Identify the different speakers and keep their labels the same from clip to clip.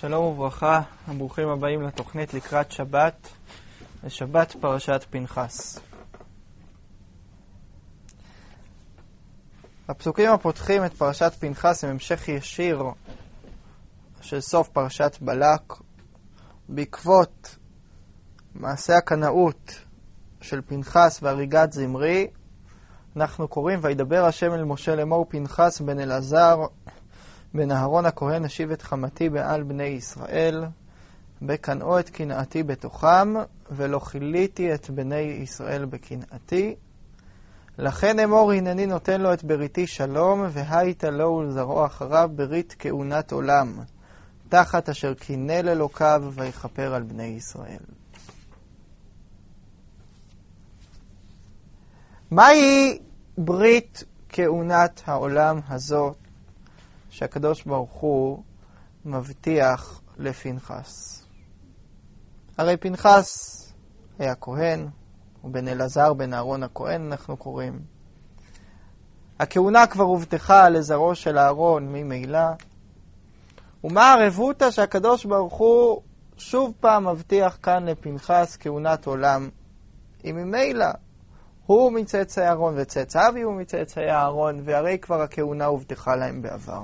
Speaker 1: שלום וברכה, ברוכים הבאים לתוכנית לקראת שבת, לשבת פרשת פנחס. הפסוקים הפותחים את פרשת פנחס הם המשך ישיר של סוף פרשת בלק, בעקבות מעשה הקנאות של פנחס והריגת זמרי. אנחנו קוראים וידבר השם אל משה לאמור, פנחס בן אלעזר בן אהרון הכהן השיב את חמתי בעל בני ישראל, בקנאו את קנאתי בתוכם, ולא כיליתי את בני ישראל בקנאתי. לכן אמור הנני נותן לו את בריתי שלום, והייתה לו ולזרעו אחריו ברית כהונת עולם, תחת אשר קינא אלוקיו ויכפר על בני ישראל. מהי ברית כהונת העולם הזאת שהקדוש ברוך הוא מבטיח לפנחס? הרי פנחס היה כהן, ובן אלעזר בן אהרון הכהן אנחנו קוראים. הכהונה כבר הובטחה לזרעו של אהרון ממילא. ומה הרבותא שהקדוש ברוך הוא שוב פעם מבטיח כאן לפנחס כהונת עולם? אם ממילא הוא מצאצאי אהרון וצאצאיו יהיו מצאצאי אהרון, והרי כבר הכהונה הובטחה להם בעבר.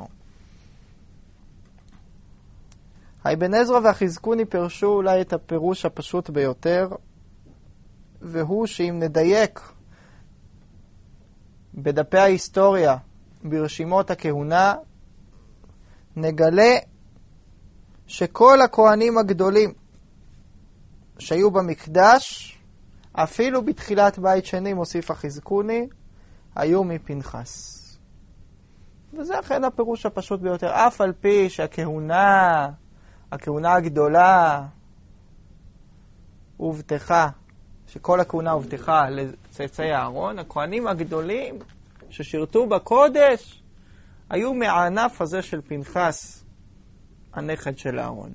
Speaker 1: האבן עזרא והחזקוני פירשו אולי את הפירוש הפשוט ביותר, והוא שאם נדייק בדפי ההיסטוריה ברשימות הכהונה, נגלה שכל הכהנים הגדולים שהיו במקדש, אפילו בתחילת בית שני, מוסיף החזקוני, היו מפנחס. וזה אכן הפירוש הפשוט ביותר. אף על פי שהכהונה הגדולה הובטחה, שכל הכהונה הובטחה לצאצאי אהרון, הכהנים הגדולים ששירתו בקודש היו מהענף הזה של פנחס, הנכד של אהרון.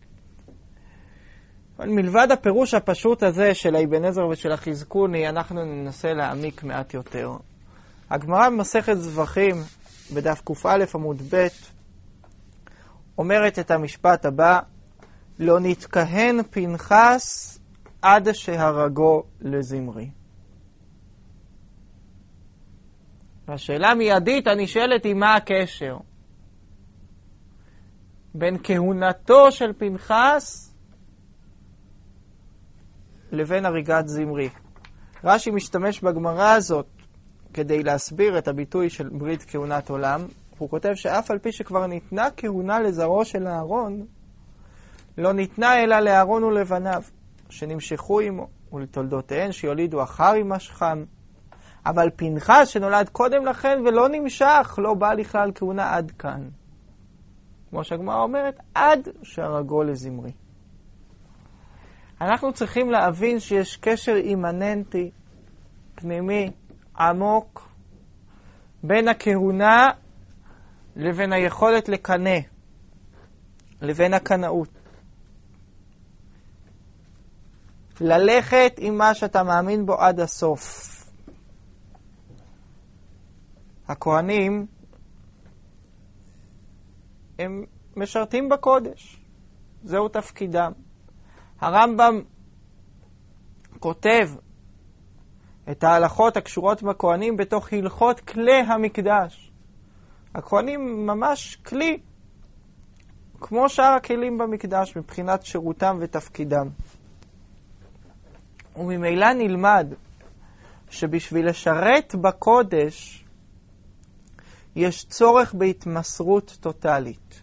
Speaker 1: אבל מלבד הפירוש הפשוט הזה של האבן עזרא ושל החזקוני, אנחנו ננסה להעמיק מעט יותר. הגמרא במסכת זבחים בדף ק"א עמוד ב' אומרת את המשפט הבא: לא נתכהן פנחס עד שהרגו לזמרי. והשאלה מיידית הנשאלת היא מה הקשר בין כהונתו של פנחס לבין הריגת זמרי. רש"י משתמש בגמרא הזאת כדי להסביר את הביטוי של ברית כהונת עולם. הוא כותב שאף על פי שכבר ניתנה כהונה לזרעו של אהרון, לא ניתנה אלא לאהרון ולבניו, שנמשכו עמו, ולתולדותיהן שיולידו אחר יימשכם. אבל פנחס שנולד קודם לכן ולא נמשך, לא בא לכלל כהונה עד כאן. כמו שהגמרא אומרת, עד שהרגו לזמרי. אנחנו צריכים להבין שיש קשר אימננטי, פנימי, עמוק, בין הכהונה לבין היכולת לקנא, לבין הקנאות. ללכת עם מה שאתה מאמין בו עד הסוף. הכהנים הם משרתים בקודש, זהו תפקידם. הרמב"ם כותב את ההלכות הקשורות בכהנים בתוך הלכות כלי המקדש. הכהנים ממש כלי, כמו שאר הכלים במקדש, מבחינת שירותם ותפקידם. וממילא נלמד שבשביל לשרת בקודש יש צורך בהתמסרות טוטלית.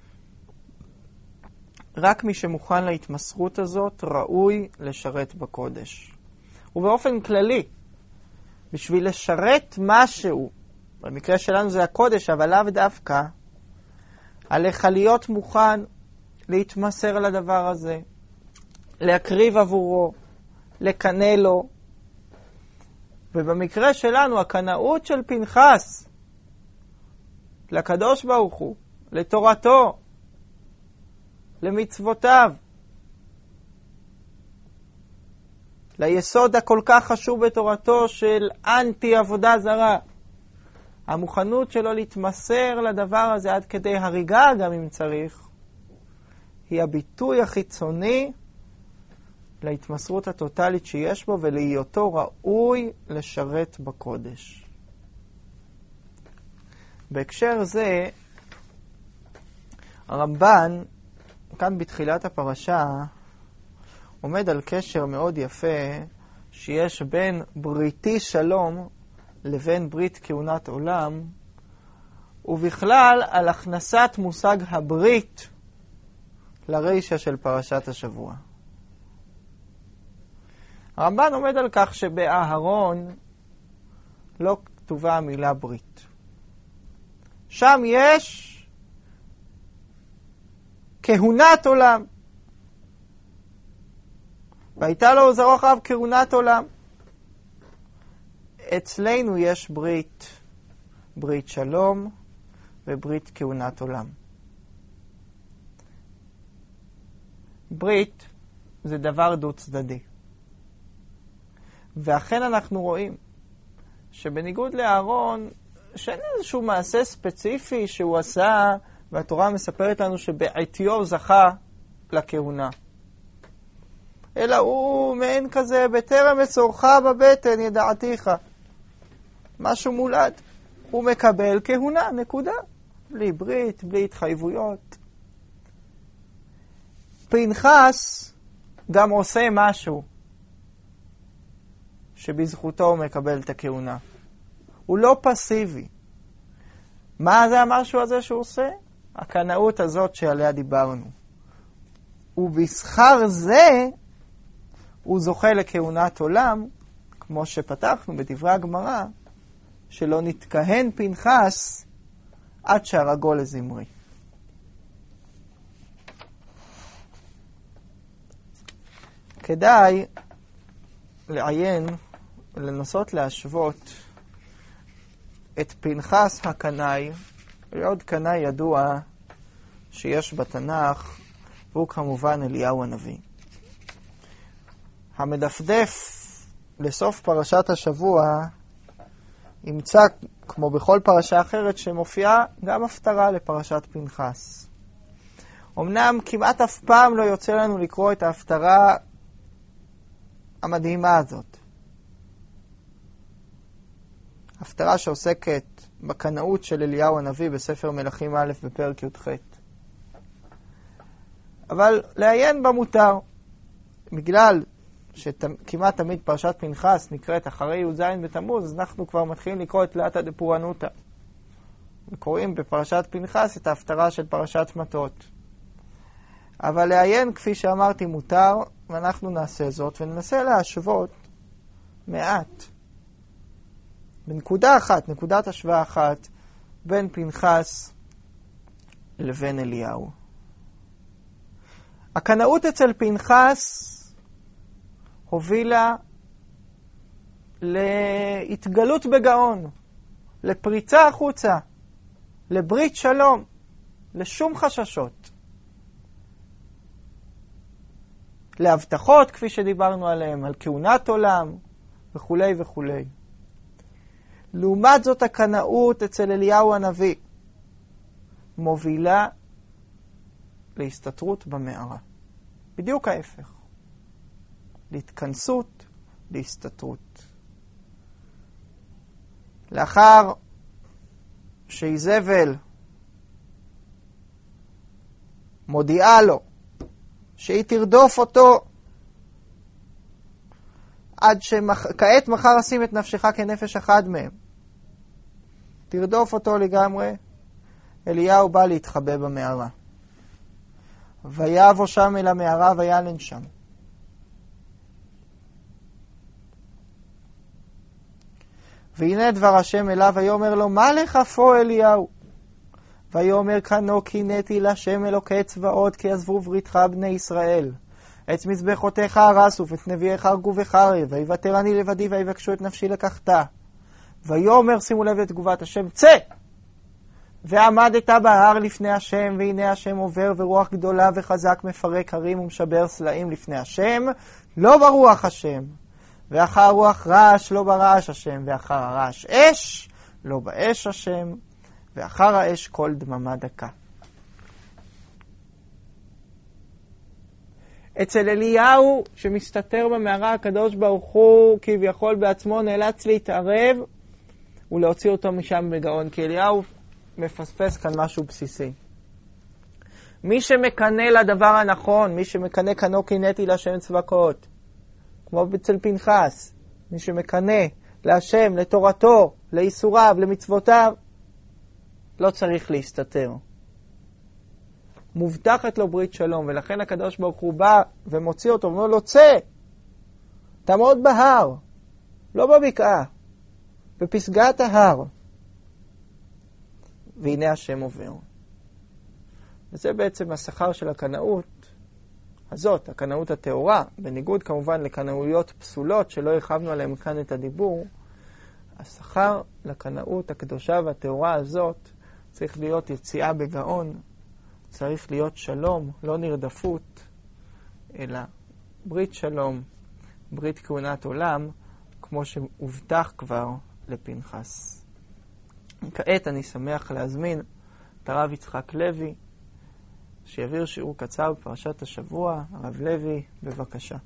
Speaker 1: רק מי שמוכן להתמסרות הזאת ראוי לשרת בקודש. ובאופן כללי, בשביל לשרת משהו, במקרה שלנו זה הקודש, אבל לאו דווקא, עליך להיות מוכן להתמסר לדבר הזה, להקריב עבורו, לקנא לו. ובמקרה שלנו, הקנאות של פנחס לקדוש ברוך הוא, לתורתו, למצוותיו, ליסוד הכל כך חשוב בתורתו של אנטי עבודה זרה, המוכנות שלו להתמסר לדבר הזה עד כדי הריגה גם אם צריך, היא הביטוי החיצוני להתמסרות הטוטלית שיש בו ולהיותו ראוי לשרת בקודש. בהקשר זה, הרמב"ן, כאן בתחילת הפרשה, עומד על קשר מאוד יפה שיש בין בריתי שלום לבין ברית כהונת עולם, ובכלל על הכנסת מושג הברית לרישה של פרשת השבוע. הרמב"ן עומד על כך שבאהרון לא כתובה המילה ברית. שם יש כהונת עולם. והייתה לו זרוע אחריו כהונת עולם. אצלנו יש ברית שלום וברית כהונת עולם. ברית זה דבר דו צדדי. ואכן אנחנו רואים שבניגוד לאהרון, שאין איזשהו מעשה ספציפי שהוא עשה, והתורה מספרת לנו שבעטיו זכה לכהונה. אלא הוא מעין כזה, בטרם אצורך בבטן ידעתיך. משהו מולד. הוא מקבל כהונה, נקודה. בלי ברית, בלי התחייבויות. פנחס גם עושה משהו שבזכותו הוא מקבל את הכהונה. הוא לא פסיבי. מה זה המשהו הזה שהוא עושה? הקנאות הזאת שעליה דיברנו. ובשכר זה הוא זוכה לכהונת עולם, כמו שפתחנו בדברי הגמרא, שלא נתכהן פנחס עד שהרגו לזמרי. כדאי לעיין, לנסות להשוות את פנחס הקנאי, ועוד קנאי ידוע שיש בתנ"ך, והוא כמובן אליהו הנביא. המדפדף לסוף פרשת השבוע ימצא, כמו בכל פרשה אחרת, שמופיעה גם הפטרה לפרשת פנחס. אמנם כמעט אף פעם לא יוצא לנו לקרוא את ההפטרה המדהימה הזאת. הפטרה שעוסקת בקנאות של אליהו הנביא בספר מלכים א' בפרק י"ח. אבל לעיין במותר, בגלל שכמעט תמיד פרשת פנחס נקראת אחרי י"ז בתמוז, אז אנחנו כבר מתחילים לקרוא את לאתא דפורענותא. וקוראים בפרשת פנחס את ההפטרה של פרשת מטות. אבל לעיין, כפי שאמרתי, מותר, ואנחנו נעשה זאת, וננסה להשוות מעט. בנקודה אחת, נקודת השוואה אחת, בין פנחס לבין אליהו. הקנאות אצל פנחס הובילה להתגלות בגאון, לפריצה החוצה, לברית שלום, לשום חששות. להבטחות, כפי שדיברנו עליהם, על כהונת עולם, וכו' וכו'. לעומת זאת, הקנאות אצל אליהו הנביא מובילה להסתתרות במערה. בדיוק ההפך. להתכנסות, להסתתרות. לאחר שאיזבל מודיעה לו שהיא תרדוף אותו עד שכעת מחר אשים את נפשך כנפש אחד מהם. תרדוף אותו לגמרי. אליהו בא להתחבא במערה. ויבוא שם אל המערה וילן שם. והנה דבר השם אליו, ויאמר לו, מה לך פה אליהו? ויאמר כנו קינאתי להשם אלוקי צבאות, כי עזבו בריתך בני ישראל. את מזבחותיך הרסו, ואת נביאיך הרגו בחרב, ויוותר אני לבדי, ויבקשו את נפשי לקחתה. ויאמר, שימו לב לתגובת השם, צא! ועמדת בהר לפני השם, והנה השם עובר, ורוח גדולה וחזק מפרק הרים ומשבר סלעים לפני השם, לא ברוח השם. ואחר הרוח רעש, לא ברעש השם, ואחר הרעש אש, לא באש השם, ואחר האש כל דממה דקה. אצל אליהו שמסתתר במערה, הקדוש ברוך הוא כביכול בעצמו נאלץ להתערב ולהוציא אותו משם בגאון, כי אליהו מפספס כאן משהו בסיסי. מי שמקנה לדבר הנכון, מי שמקנה קנו קינאתי להשם צבקות, כמו אצל פנחס, מי שמקנה להשם, לתורתו, לאיסוריו, למצוותיו, לא צריך להסתתר. מובטחת לו ברית שלום, ולכן הקדוש ברוך הוא בא ומוציא אותו, ואומר לו, צא, תעמוד בהר, לא בבקעה, בפסגת ההר. והנה השם עובר. וזה בעצם השכר של הקנאות הזאת, הקנאות הטהורה, בניגוד כמובן לקנאויות פסולות שלא הרחבנו עליהם כאן את הדיבור. השכר לקנאות הקדושה והטהורה הזאת צריך להיות יציאה בגאון, צריך להיות שלום, לא נרדפות, אלא ברית שלום, ברית כהונת עולם, כמו שהובטח כבר לפנחס. כעת אני שמח להזמין את הרב יצחק לוי, שיעביר שיעור קצר בפרשת השבוע. הרב לוי, בבקשה.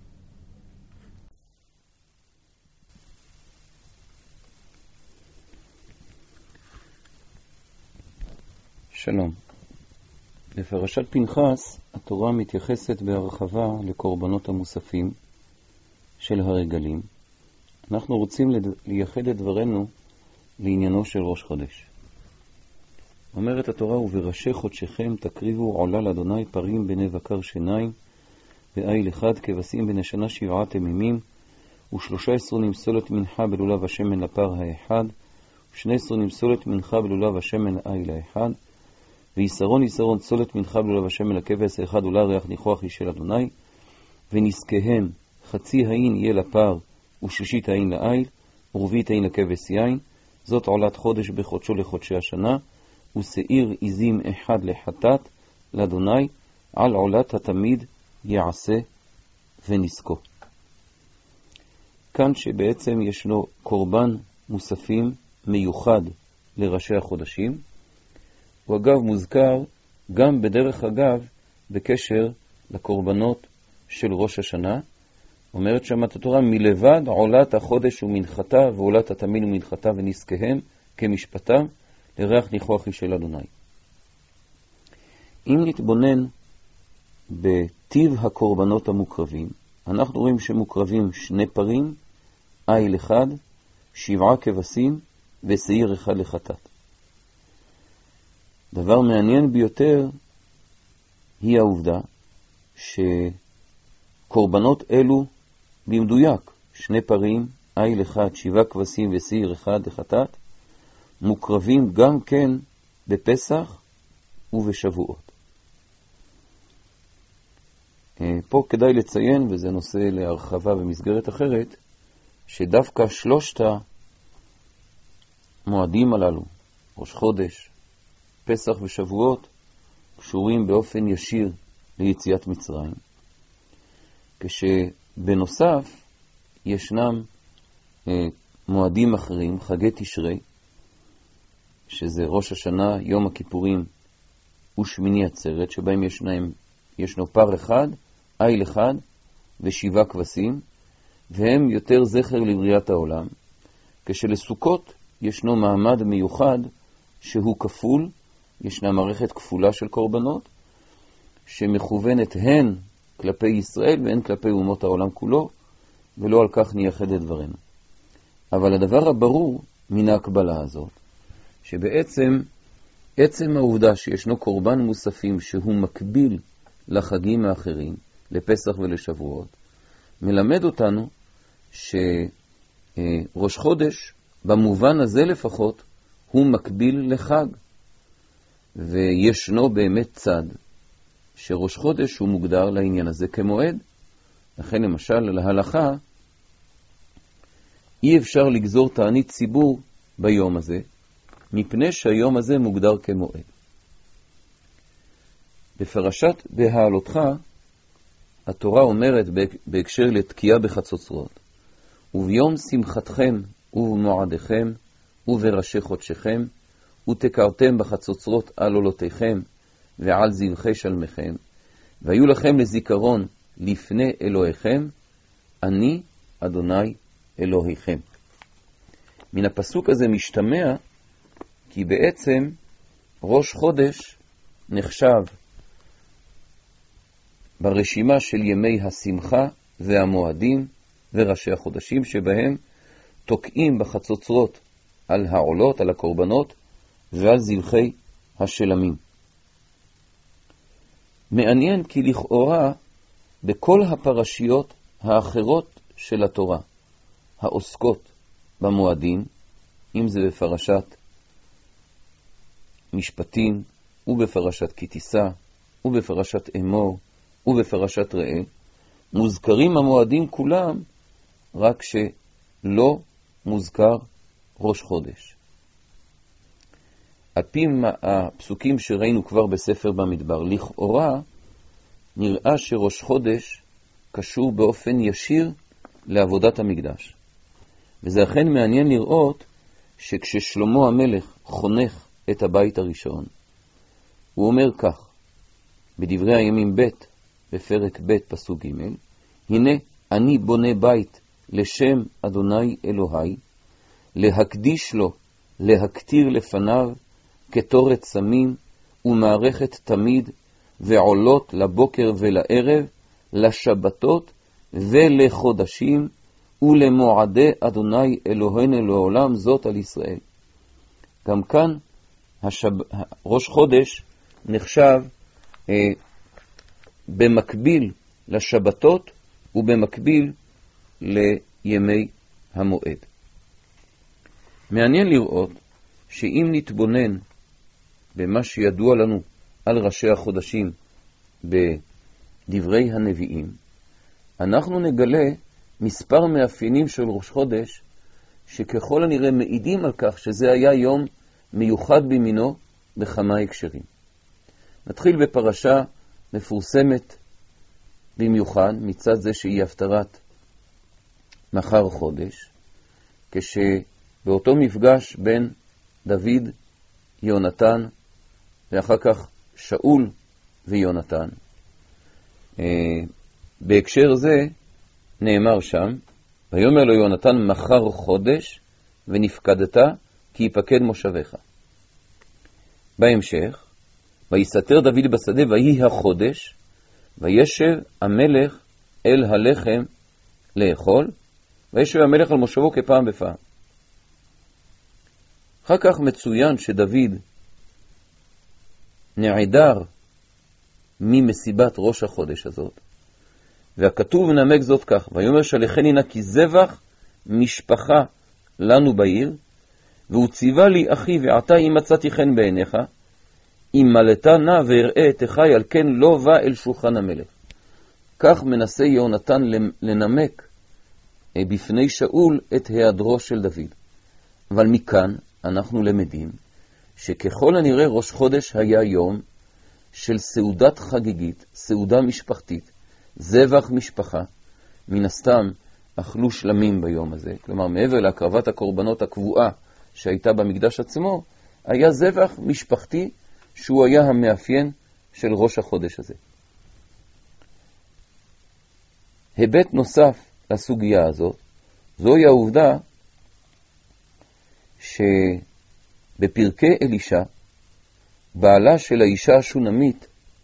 Speaker 2: שלום. בפרשת פנחס התורה מתייחסת בהרחבה לקורבנות המוספים של הרגלים. אנחנו רוצים לייחד את דברנו לעניינו של ראש חודש. אומרת התורה, ובראשי חודשכם תקריבו עולה לאדוני פרים בני בקר שיניים ואיל אחד, כבשים בני שנה 7 תמימים, ו13 נמסולת מנחה בלולב השמן לפר האחד, ו12 נמסולת מנחה בלולב השמן לאיל האחד, ויסרון צולת מנחה בלולב השמן לכבש האחד עולה ריח ניחוח אישל אדוני, ונזכיהם חצי העין יהיה לפר ושלישית העין לאיל, ורביעית העין לכבש יין. זאת עולת חודש בחודשו לחודשי השנה, ושעיר עזים אחד לחטאת לאדוני, על עולת התמיד יעשה ונזכו. כאן שבעצם ישנו קורבן מוספים מיוחד לראשי החודשים, הוא אגב מוזכר גם בדרך אגב בקשר לקורבנות של ראש השנה. אומרת שמת התורה, מלבד עולת החודש ומנחתה ועולת התמיד ומנחתה ונזכיהם כמשפטם לריח ניחוח אישל אדוני. אם נתבונן בטיב הקורבנות המוקרבים, אנחנו רואים שמוקרבים 2 פרים, איל אחד, 7 כבשים ושעיר אחד לחטאת. דבר מעניין ביותר היא העובדה שקורבנות אלו במדויק, 2 פרים, איל אחד, 7 כבשים ושעיר אחד לחטאת, מוקרבים גם כן בפסח ובשבועות. פה כדאי לציין, וזה נושא להרחבה במסגרת אחרת, שדווקא 3 המועדים הללו, ראש חודש, פסח ושבועות, קשורים באופן ישיר ליציאת מצרים. כשבנוסף ישנם מועדים אחרים, חגי תשרי, שזה ראש השנה, יום הכיפורים ושמיני עצרת, שבהם ישנו פר אחד, איל אחד ו7 כבשים, והם יותר זכר לבריאת העולם. כשלסוכות ישנו מעמד מיוחד שהוא כפול, ישנה מערכת כפולה של קורבנות, שמכוונת הן כלפי ישראל והן כלפי אומות העולם כולו, ולא על כך נייחד את דברנו. אבל הדבר הברור מן ההקבלה הזאת, שבעצם עצם העובדה שישנו קורבן מוספים שהוא מקביל לחגים האחרים, לפסח ולשבועות, מלמד אותנו שראש חודש, במובן הזה לפחות, הוא מקביל לחג. וישנו באמת צד שראש חודש הוא מוגדר לעניין הזה כמועד. לכן למשל להלכה אי אפשר לגזור תענית ציבור ביום הזה, מפני שהיום הזה מוגדר כמועד. בפרשת בהעלותך התורה אומרת בהקשר לתקיעה בחצוצרות, וביום שמחתכם ובמועדיכם ובראשי חודשכם ותקרתם בחצוצרות על עולותיכם ועל זבחי שלמכם, והיו לכם לזיכרון לפני אלוהיכם, אני אדוני אלוהיכם. מן הפסוק הזה משתמע כי בעצם ראש חודש נחשב ברשימה של ימי השמחה והמועדים וראשי החודשים שבהם תוקעים בחצוצרות על העולות, על הקורבנות ועל זבחי השלמים. מעניין כי לכאורה בכל הפרשיות האחרות של התורה העוסקות במועדים, אם זה בפרשת משפטים ובפרשת כי תישא ובפרשת אמור ובפרשת ראה, מוזכרים המועדים כולם, רק שלא מוזכר ראש חודש. על פי הפסוקים שראינו כבר בספר במדבר, לכאורה נראה שראש חודש קשור באופן ישיר לעבודת המקדש. וזה אכן מעניין לראות שכששלמה המלך חונך את הבית הראשון, הוא אומר כך, בדברי הימים ב' בפרק ב' פסוק ג', הנה אני בונה בית לשם אדוני אלוהי, להקדיש לו, להקטיר לפניו, כתורת סמים ומערכת תמיד, ועולות לבוקר ולערב, לשבתות ולחודשים, ולמועדי אדוני אלוהינו לעולם, זאת על ישראל. גם כאן ראש חודש נחשב במקביל לשבתות ובמקביל לימי המועד. מעניין לראות שאם נתבונן במה שידוע לנו על ראשי החודשים בדברי הנביאים, אנחנו נגלה מספר מאפיינים של ראש חודש שככל הנראה מעידים על כך שזה היה יום מיוחד במינו בכמה הקשרים. נתחיל בפרשה מפורסמת במיוחד מצד זה שהיא הפטרת מחר חודש, כשבאותו מפגש בין דוד, יונתן ואחר כך שאול ויונתן, בהקשר זה נאמר שם, ויאמר לו יונתן מחר חודש ונפקדת כי יפקד מושבך. בהמשך, ויסתר דוד בשדה ויהי החודש, וישב המלך אל הלחם לאכול, וישב המלך על מושבו כפעם בפעם. אחר כך מצוין שדוד נעדר ממסיבת ראש החודש הזאת, והכתוב נמק זאת כך, ויאמר שלחני נא כי זבח משפחה לנו בעיר, והוא ציווה לי אחי ועתה אם מצאתי חן בעיניך, אם מלאתה נא ואראה את אחי, על כן לא בא אל שולחן המלך. כך מנסה יונתן לנמק בפני שאול את היעדרו של דוד. אבל מכאן אנחנו למדים שככל הנראה ראש חודש היה יום של סעודת חגיגית, סעודה משפחתית, זבח משפחה. מן הסתם אכלו שלמים ביום הזה, כלומר מעבר להקרבת הקורבנות הקבועה שהייתה במקדש עצמו, היה זבח משפחתי שהוא היה המאפיין של ראש החודש הזה. היבט נוסף לסוגיה הזאת, זוהי העובדה שבפרקי אלישע, בעלה של האישה השונמית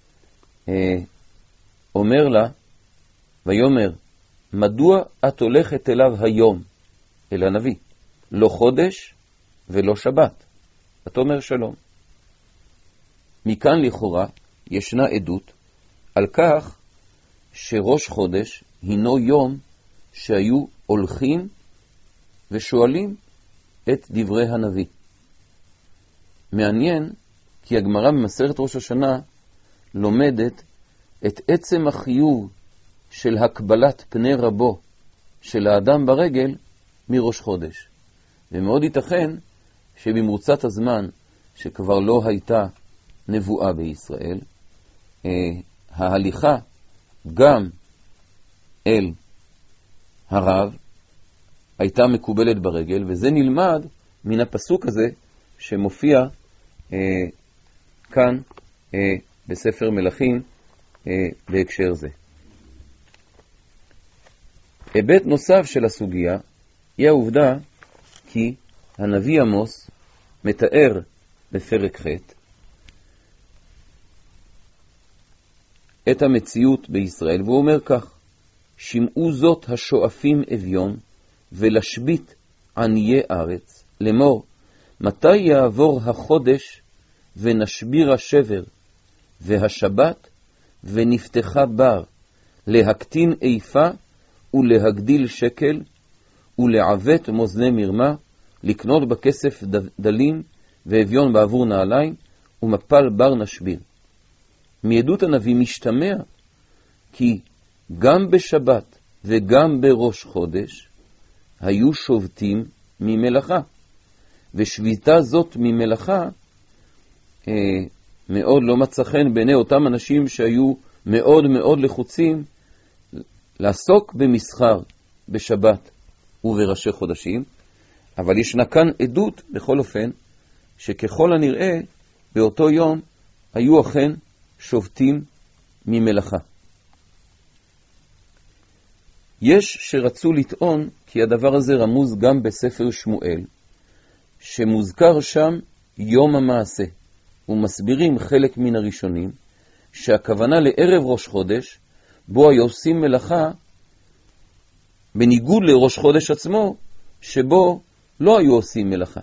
Speaker 2: אומר לה, ויאמר, מדוע את הולכת אליו היום, אל הנביא, לא חודש ולא שבת? את אומר שלום. מכאן לכאורה ישנה עדות על כך שראש חודש הינו יום שהיו הולכים ושואלים את דברי הנביא. מעניין כי הגמרא במסכת ראש השנה לומדת את עצם החיוב של הקבלת פני רבו של האדם ברגל מראש חודש. ומאוד ייתכן שבמרוצת הזמן שכבר לא הייתה נבואה בישראל, ההליכה גם אל הרב הייתה מקובלת ברגל, וזה נלמד מן הפסוק הזה שמופיע כאן בספר מלכים בהקשר זה. היבט נוסף של הסוגיה היא העובדה כי הנביא עמוס מתאר בפרק ח' את המציאות בישראל, והוא אומר כך: שמעו זאת השואפים אביון ולשבית עניי ארץ, לאמור מתי יעבור החודש ונשביר השבר והשבת ונפתחה בר, להקטין איפה ולהגדיל שקל ולעוות מאזני מרמה, לקנות בכסף דלים ואביון בעבור נעליים ומפל בר נשביר. מעדות הנביא משתמע כי גם בשבת וגם בראש חודש היו שובתים ממלאכה, ושביתה זאת ממלאכה מאוד לא מצא חן בעיני אותם אנשים שהיו מאוד מאוד לחוצים לעסוק במסחר בשבת ובראשי חודשים. אבל ישנה כאן עדות בכל אופן שככל הנראה באותו יום היו אכן שובתים ממלאכה. יש שרצו לטעון כי הדבר הזה רמוז גם בספר שמואל, שמוזכר שם יום המעשה, ומסבירים חלק מן הראשונים שהכוונה לערב ראש חודש, בו היו עושים מלאכה, בניגוד לראש חודש עצמו, שבו לא היו עושים מלאכה.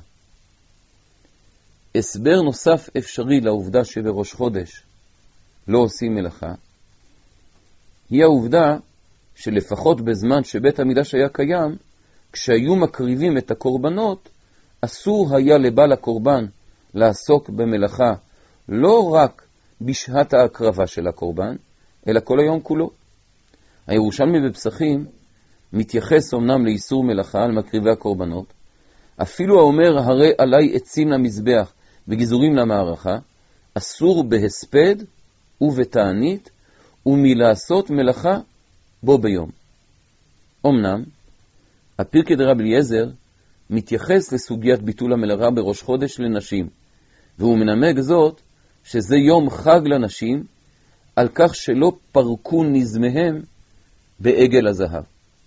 Speaker 2: הסבר נוסף אפשרי לעובדה שבראש חודש לא עושים מלאכה, היא העובדה שלפחות בזמן שבית המקדש היה קיים, כשהיו מקריבים את הקורבנות, אסור היה לבעל הקורבן לעסוק במלאכה לא רק בשעת ההקרבה של הקורבן, אלא כל היום כולו. הירושלמי בפסחים מתייחס אמנם לאיסור מלאכה על מקריבי הקורבנות, אפילו האומר הרי עלי עצים למזבח וגזורים למערכה, אסור בהספד ובתענית ומלעשות מלאכה בו ביום. אמנם הפרקי דרבי אליעזר מתייחס לסוגיית ביטול המלאכה בראש חודש לנשים, והוא מנמק זאת שזה יום חג לנשים, על כך שלא פרקו נזמיהם בעגל הזהב.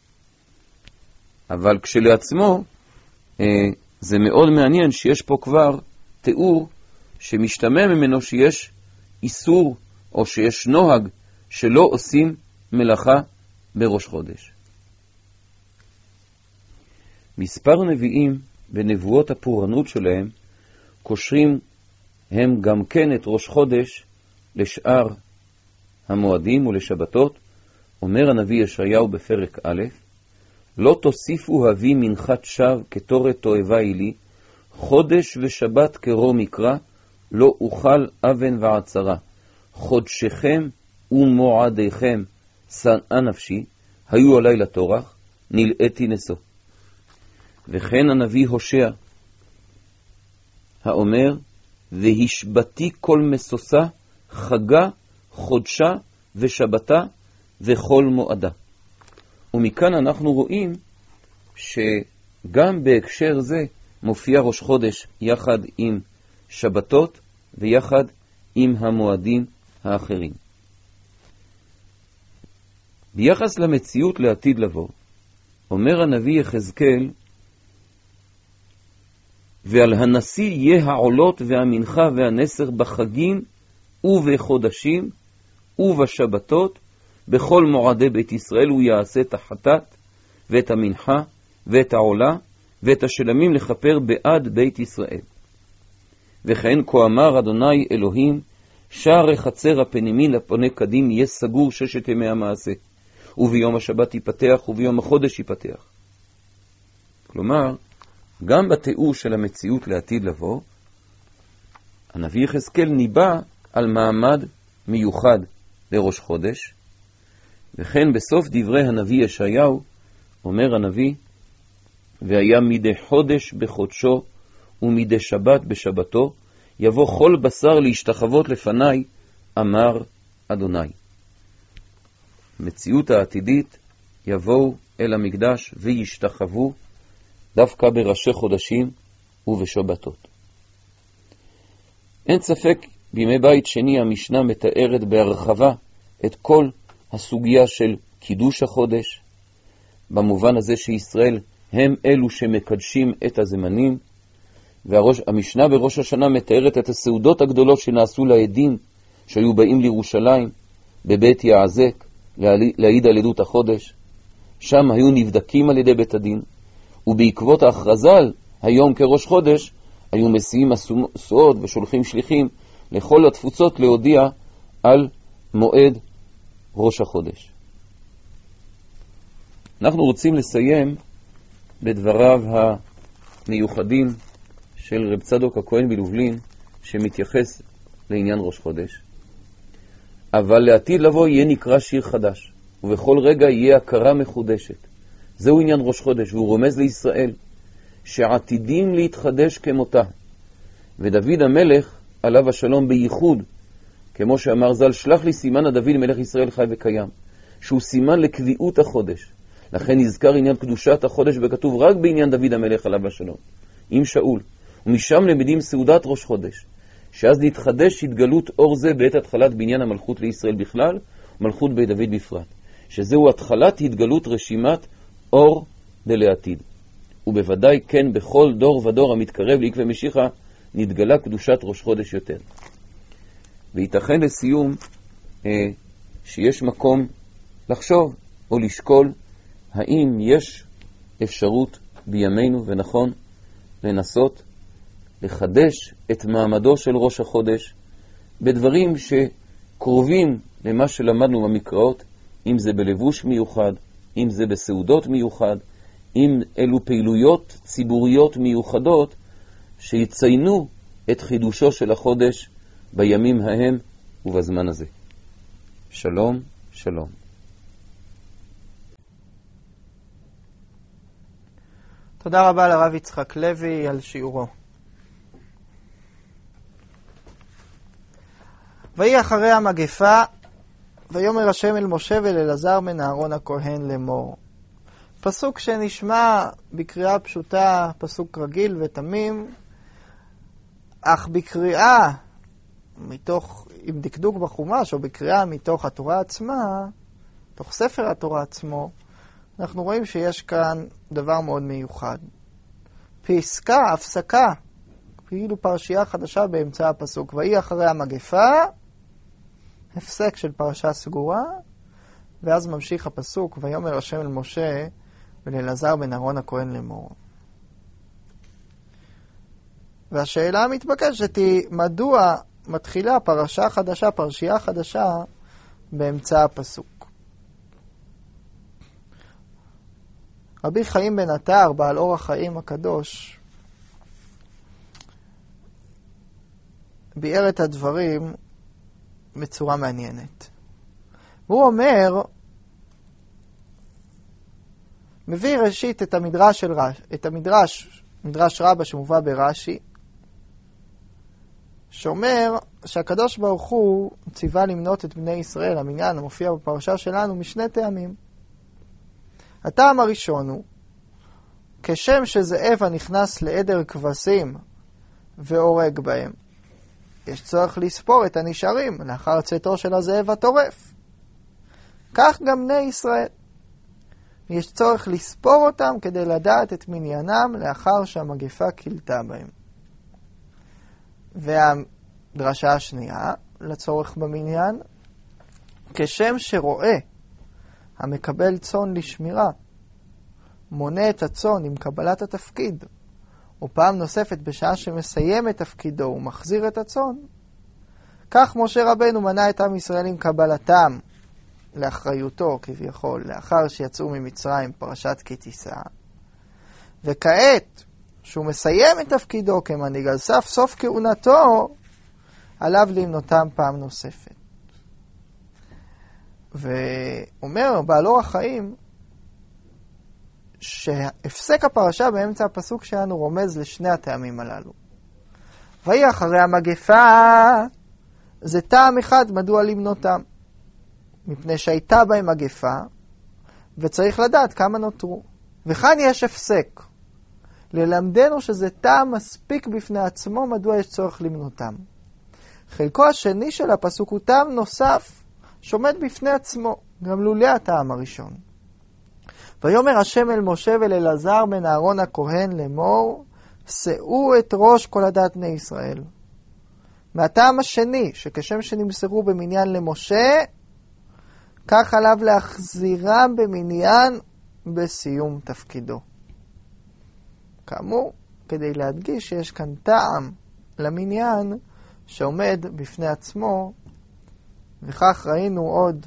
Speaker 2: אבל כשלעצמו זה מאוד מעניין שיש פה כבר תיאור שמשתמע ממנו שיש איסור או שיש נוהג שלא עושים מלאכה בראש חודש. מספר נביאים בנבואות הפורענות שלהם קושרים הם גם כן את ראש חודש לשאר המועדים ולשבתות. אומר הנביא ישעיהו בפרק א', לא תוסיפו הביא מנחת שווא כתורת תועבה לי, חודש ושבת קרוא מקרא, לא אוכל אבן ועצרה. חודשכם ומועדיכם שנאה נפשי, היו עלי לתורח, נלאתי נשוא. וכן הנביא הושע, האומר, והשבתי כל מסוסה, חגה, חודשה ושבתה וכל מועדה. ומכאן אנחנו רואים שגם בהקשר זה מופיע ראש חודש יחד עם שבתות ויחד עם המועדים האחרים. ביחס למציאות לעתיד לבוא, אומר הנביא יחזקאל, ועל הנשיא יהיה העולות והמנחה והנסר בחגים ובחודשים ובשבתות, בכל מועדי בית ישראל הוא יעשה את החטאת ואת המנחה ואת העולה ואת השלמים לכפר בעד בית ישראל. וכן כה אמר אדוני אלוהים, שער החצר הפנימי לפונה קדים יהיה סגור 6 ימי המעשה, וביום השבת ייפתח וביום החודש ייפתח. כלומר, גם בתיאור של המציאות לעתיד לבוא, הנביא יחזקאל ניבא על מעמד מיוחד לראש חודש, וכן בסוף דברי הנביא ישעיהו אומר הנביא, והיה מדי חודש בחודשו ומדי שבת בשבתו, יבוא כל בשר להשתחוות לפניי, אמר אדוני. מציאות העתידית יבואו אל המקדש וישתחוו דווקא בראשי חודשים ובשבתות. אין ספק בימי בית שני המשנה מתארת בהרחבה את כל הסוגיה של קידוש החודש במובן הזה שישראל הם אלו שמקדשים את הזמנים, והמשנה בראש השנה מתארת את הסעודות הגדולות שנעשו לעדים שהיו באים לירושלים בבית יעזק להעיד על עדות החודש. שם היו נבדקים על ידי בית הדין, ובעקבות ההכרזה על היום כראש חודש היו מסיעים מסועות ושולחים שליחים לכל התפוצות להודיע על מועד ראש החודש. אנחנו רוצים לסיים בדבריו המיוחדים של רב צדוק הכהן בלובלין, שמתייחס לעניין ראש חודש. אבל לעתיד לבוא יהיה נקרא שיר חדש, ובכל רגע יהיה הכרה מחודשת. זהו עניין ראש חודש, והוא רומז לישראל שעתידים להתחדש כמותה. ודוד המלך עליו השלום בייחוד, כמו שאמר ז"ל, שלח לי סימן הדוד מלך ישראל חי וקיים, שהוא סימן לקביעות החודש. לכן נזכר עניין קדושת החודש וכתוב רק בעניין דוד המלך עליו השלום עם שאול, ומשם למדים סעודת ראש חודש, שאז נתחדש התגלות אור זה בעת התחלת בניין המלכות לישראל בכלל ומלכות בית דוד בפרט, שזהו התחלת התגלות רשימת אור דלעתיד. ובוודאי כן בכל דור ודור המתקרב לעקבי משיחה נתגלה קדושת ראש חודש יותר. וייתכן לסיום שיש מקום לחשוב או לשקול האם יש אפשרות בימינו ונכון לנסות לחדש את מעמדו של ראש החודש בדברים שקרובים למה שלמדנו במקראות, אם זה בלבוש מיוחד, אם זה בסעודות מיוחד, אם אלו פעילויות ציבוריות מיוחדות שיציינו את חידושו של החודש בימים ההם ובזמן הזה. שלום, שלום.
Speaker 1: תודה רבה לרב יצחק לוי על שיעורו. ויהי אחרי המגפה, ויאמר השם אל משה ואל אלעזר בן אהרון הכהן לאמור. פסוק שנשמע בקריאה פשוטה, פסוק רגיל ותמים, אך בקריאה מתוך, עם דקדוק בחומש, או בקריאה מתוך התורה עצמה, תוך ספר התורה עצמו, אנחנו רואים שיש כאן דבר מאוד מיוחד. פסקה, הפסקה, כאילו פרשייה חדשה באמצע הפסוק. ויהי אחרי המגפה, הפסק של פרשה סגורה, ואז ממשיך הפסוק, ויאמר השם אל משה ולאלעזר בן אהרון הכהן לאמור. והשאלה המתבקשת היא, מדוע מתחילה פרשה חדשה, פרשייה חדשה, באמצע הפסוק? רבי חיים בן עטר, בעל אור החיים הקדוש, ביאר את הדברים בצורה מעניינת. והוא אומר, מביא ראשית את המדרש של מדרש רבא שמובא ברש"י, שאומר שהקדוש ברוך הוא ציווה למנות את בני ישראל, המניין המופיע בפרשה שלנו, משני טעמים. הטעם הראשון הוא, כשם שזאב הנכנס לעדר כבשים והורג בהם, יש צורך לספור את הנשארים לאחר צאתו של הזאב הטורף. כך גם בני ישראל. יש צורך לספור אותם כדי לדעת את מניינם לאחר שהמגפה קלטה בהם. והדרשה השנייה, לצורך במניין, כשם שרואה המקבל צאן לשמירה, מונה את הצאן עם קבלת התפקיד, ופעם נוספת בשעה שמסיים את תפקידו ומחזיר את הצאן, כך משה רבנו מנה את עם ישראל עם קבלתם לאחריותו כביכול, לאחר שיצאו ממצרים, פרשת כי תישא. וכעת, שהוא מסיים את תפקידו כמנהיג על סוף כהונתו, עליו למנותם פעם נוספת. ואומר בעל אור החיים, שהפסק הפרשה באמצע הפסוק שלנו רומז לשני הטעמים הללו. ויהי אחרי המגפה, זה טעם אחד מדוע למנותם. מפני שהייתה בהם מגפה, וצריך לדעת כמה נותרו. וכאן יש הפסק. ללמדנו שזה טעם מספיק בפני עצמו, מדוע יש צורך למנותם. חלקו השני של הפסוק הוא טעם נוסף, שעומד בפני עצמו, גם לולא הטעם הראשון. ויאמר השם אל משה ואל אלעזר בן אהרון הכהן לאמור, שאו את ראש כל עדת בני ישראל. מהטעם השני, שכשם שנמסרו במניין למשה, כך עליו להחזירם במניין בסיום תפקידו. כאמור, כדי להדגיש שיש כאן טעם למניין שעומד בפני עצמו, וכך ראינו עוד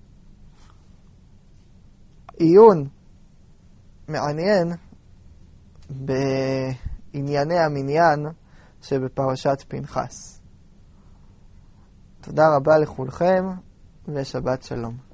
Speaker 1: עיון מעניין בענייני המניין שבפרשת פנחס. תודה רבה לכולכם ושבת שלום.